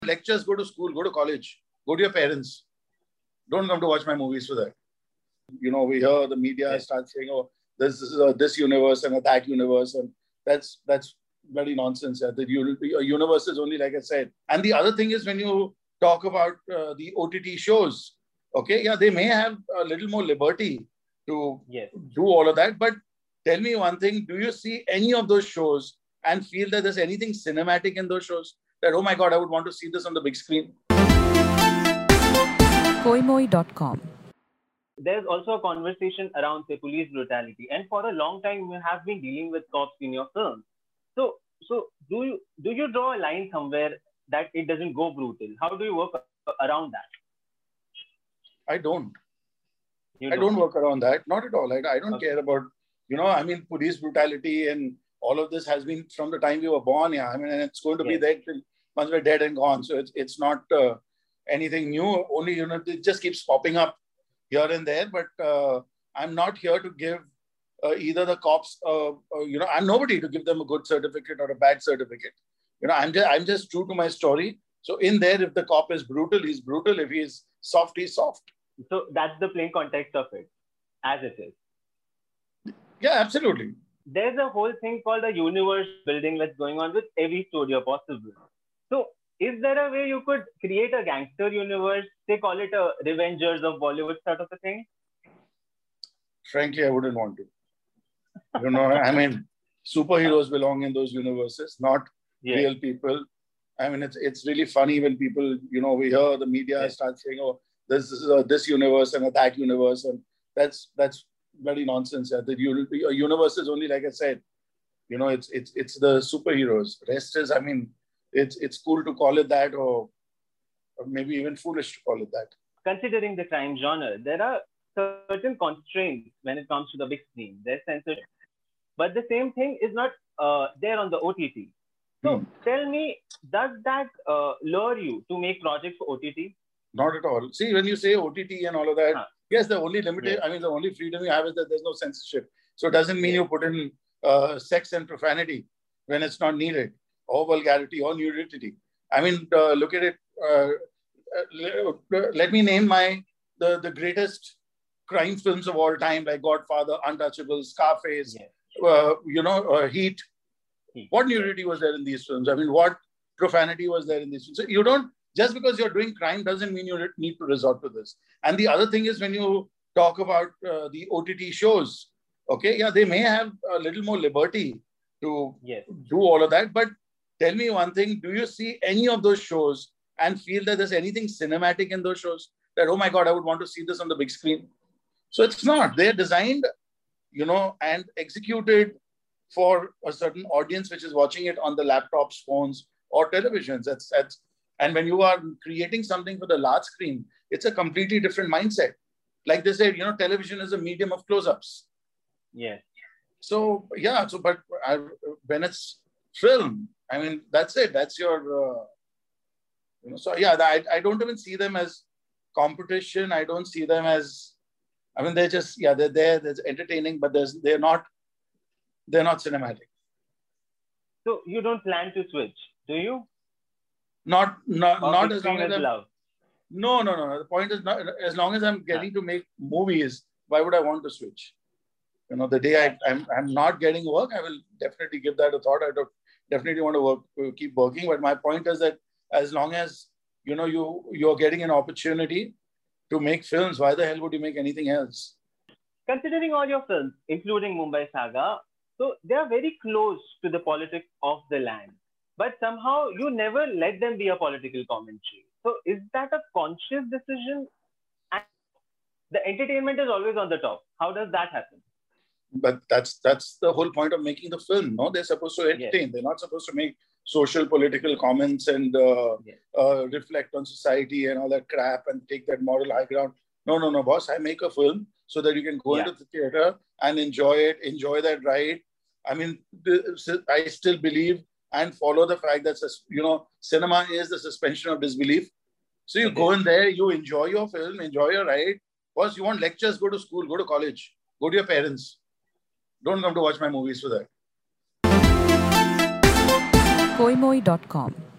lectures, go to school, go to college, go to your parents. Don't come to watch my movies for that. We hear the media start saying, oh, this is this universe and that universe. And that's bloody nonsense. Yeah. The universe is only, like I said. And the other thing is when you talk about the OTT shows, okay, yeah, they may have a little more liberty to do all of that. But tell me one thing, do you see any of those shows and feel that there's anything cinematic in those shows? That, oh my God, I would want to see this on the big screen. Koimoi.com. There's also a conversation around, say, police brutality. And for a long time, you have been dealing with cops in your films. So do you draw a line somewhere that it doesn't go brutal? How do you work around that? I don't. I don't work around that. Not at all. Like, I don't care about, police brutality and all of this has been from the time we were born. Yeah. I mean, and it's going to be there till once we're dead and gone. So it's not anything new. Only, it just keeps popping up here and there. But I'm not here to give either the cops, I'm nobody to give them a good certificate or a bad certificate. I'm just true to my story. So in there, if the cop is brutal, he's brutal. If he's soft, he's soft. So that's the plain context of it, as it is. Yeah, absolutely. There's a whole thing called a universe building that's going on with every studio possible. So is there a way you could create a gangster universe, say call it a Revengers of Bollywood sort of a thing? Frankly, I wouldn't want to. I mean, superheroes belong in those universes, not real people. I mean, it's really funny when people, we hear the media start saying, oh, this is this universe and that universe. And that's bloody nonsense. Yeah. The universe is only, like I said, it's the superheroes. Rest is, I mean, it's cool to call it that, or maybe even foolish to call it that. Considering the crime genre, there are certain constraints when it comes to the big screen. There's censorship. But the same thing is not there on the OTT. So tell me, does that lure you to make projects for OTT? Not at all. See, when you say OTT and all of that, yes, the only limited, the only freedom you have is that there's no censorship. So it doesn't mean you put in sex and profanity when it's not needed, or vulgarity or nudity. I mean, look at it. Let me name the greatest crime films of all time, like Godfather, Untouchable, Scarface, Heat. What nudity was there in these films? I mean, what profanity was there in these films? So you don't, just because you're doing crime doesn't mean you need to resort to this. And the other thing is when you talk about the OTT shows, okay, yeah, they may have a little more liberty to do all of that. But tell me one thing, do you see any of those shows and feel that there's anything cinematic in those shows? That, oh my God, I would want to see this on the big screen. So it's not. They're designed, and executed for a certain audience which is watching it on the laptops, phones, or televisions. And when you are creating something for the large screen, it's a completely different mindset. Like they said, television is a medium of close-ups. Yeah. So, but when it's film, I mean, that's it. That's your, So, yeah, I don't even see them as competition. I don't see them as, I mean, they're just, they're there, they're entertaining, but they're not cinematic. So you don't plan to switch, do you? Not as long as love. No. The point is, not as long as I'm getting to make movies, why would I want to switch? The day I'm not getting work, I will definitely give that a thought. I definitely want to keep working. But my point is that as long as, you're getting an opportunity to make films, why the hell would you make anything else? Considering all your films, including Mumbai Saga, so they are very close to the politics of the land. But somehow you never let them be a political commentary. So is that a conscious decision? And the entertainment is always on the top. How does that happen? But that's the whole point of making the film. No, they're supposed to entertain. They're not supposed to make social political comments and reflect on society and all that crap and take that moral high ground. No, boss. I make a film so that you can go into the theater and enjoy it, enjoy that ride. I mean, I still believe and follow the fact that, cinema is the suspension of disbelief. So you go in there, you enjoy your film, enjoy your ride. Boss, you want lectures, go to school, go to college, go to your parents. Don't come to watch my movies for that. Koimoi.com